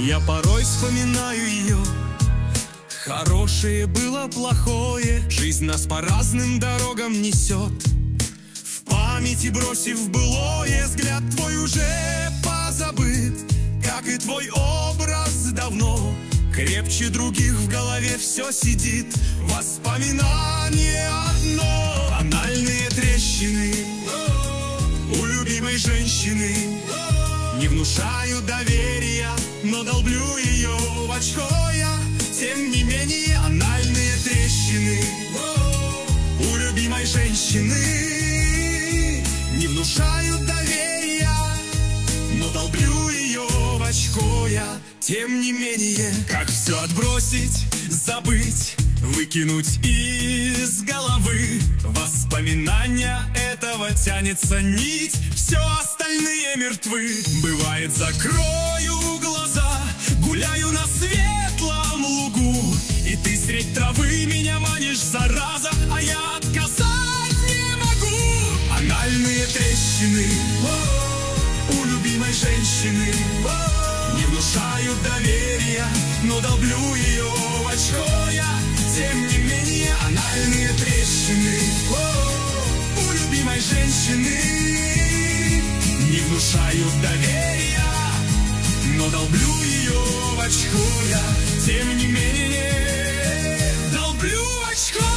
Я порой вспоминаю ее. Хорошее было плохое, жизнь нас по разным дорогам несет. В памяти бросив былое, взгляд твой уже позабыт, как и твой образ давно. Крепче других в голове все сидит, воспоминание одно. Анальные трещины у любимой женщины не внушаю доверия, но долблю ее в очко я. Тем не менее, анальные трещины у любимой женщины не внушают доверия, но долблю ее в очко я. Тем не менее, как все отбросить, забыть, выкинуть из головы? Воспоминания этого тянется нить, все остальные мертвы. Бывает, закрою глаза, гуляю на светлом лугу, и ты средь травы меня манишь, зараза, а я отказать не могу. Анальные трещины у любимой женщины не внушают доверия, но долблю ее в очко я. Тем не менее, анальные трещины у любимой женщины не внушают доверия, но долблю ее в очко я. Тем не менее, долблю в очко.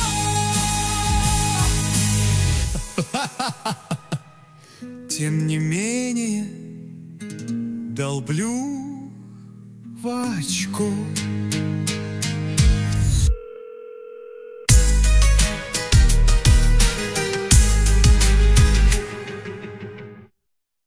Тем не менее, долблю в очко.